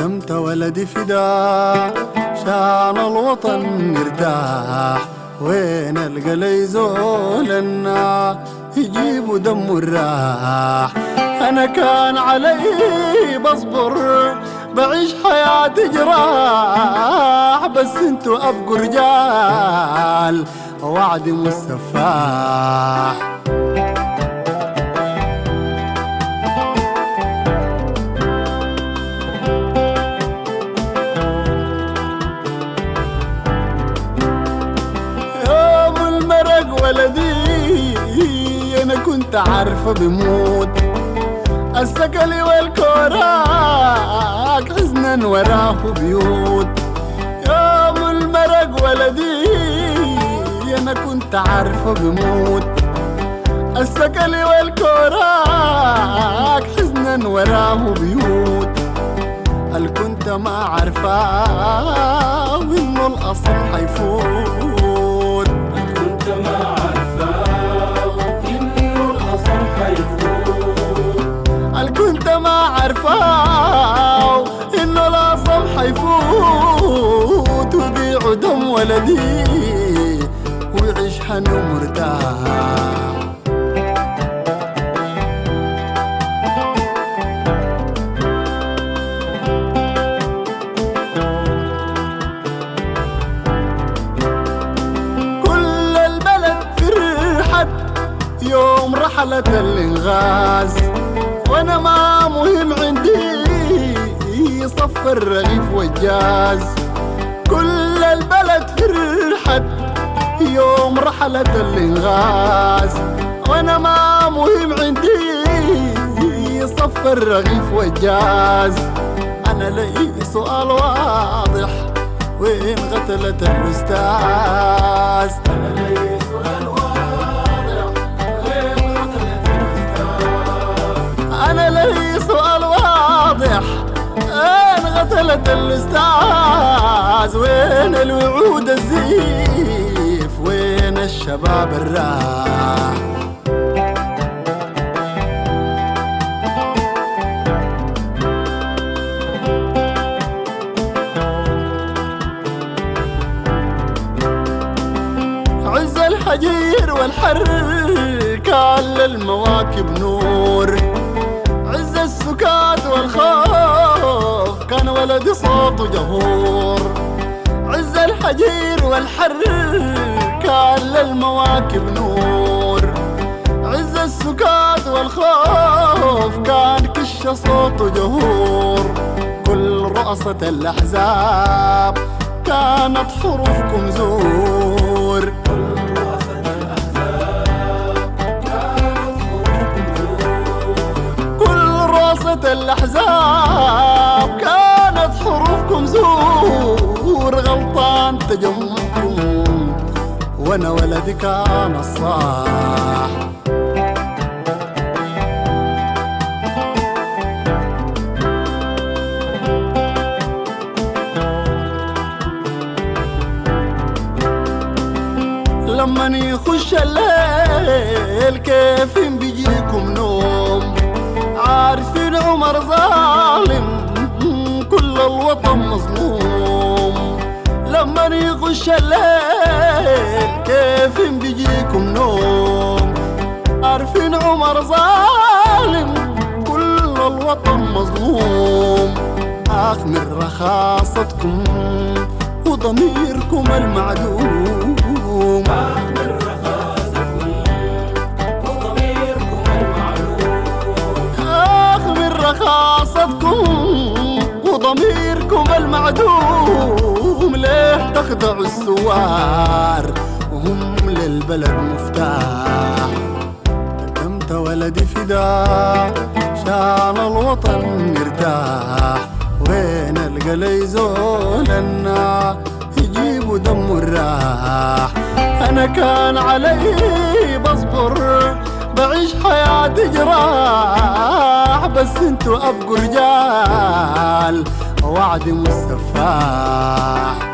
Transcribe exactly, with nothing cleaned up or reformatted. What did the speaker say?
قدمت ولدي فداء شان الوطن مرتاح، وين القى لي زولنا يجيبوا دم الراح. انا كان علي بصبر بعيش حياتي جراح، بس انتو ابقوا رجال ووعدي مش سفاح. يوم المرق ولدي انا كنت عارفه بموت، السكلي والكوراك حزنا وراه بيوت. يوم المرق ولدي انا كنت عارفه بموت، السكلي والكوراك حزنا وراه بيوت. هل كنت ما عارفاه انه الاصل حيفوت؟ هل كنت ما عارفاه انه الاصل حيفوت؟ هل كنت ما عارفاه انه الاصل حيفوت؟ ويبيعوا دم ولدي ويعيش حنو مرتاح. كل البلد فرحت يوم رحلة الإنغاز، وانا ما مهم عندي صف الرغيف والجاز. كل البلد فرحت يوم رحلة الإنغاز، وانا ما مهم عندي صف الرغيف والجاز. انا لي سؤال واضح، وين قتلت الأستاذ؟ انا لي سؤال واضح، وين قتلت الاستاذ؟ أنا لي سؤال واضح، أين قتلت الأستاذ؟ وين الوعود الزيف؟ وين الشباب الراح؟ عز الحجير والحر كان للمواكب نور، عز السكات والخوف كان ولدي صوته جهور. عز الحجير والحر كان للمواكب نور، عز السكات والخوف كان كش صوته جهور. كل رؤسة الأحزاب كانت حروفكم زور، الأحزاب كانت حروفكم زور. غلطان تجمعكم وانا ولدي كان الصاح. لمن يخش الليل كيف بيجيكم نوم؟ عارفين عمر ظالم كل الوطن مظلوم. لما يخش الليل كيف بيجيكم نوم؟ عارفين عمر ظالم كل الوطن مظلوم. آخ من رخاصتكم وضميركم المعدوم. آخ من رخاصتكم وضميركم المعدوم. آخ من رخاصتكم وضميركم المعدوم. ليه تخدعوا الثوار وهم للبلد مفتاح؟ قدمت ولدي فداء شان الوطن مرتاح، وين القى لي زولنا يجيبوا دم الراح. انا كان علي بصبر بعيش حياتي جراح، بس انتو ابقوا رجال ووعدي مش سفاح.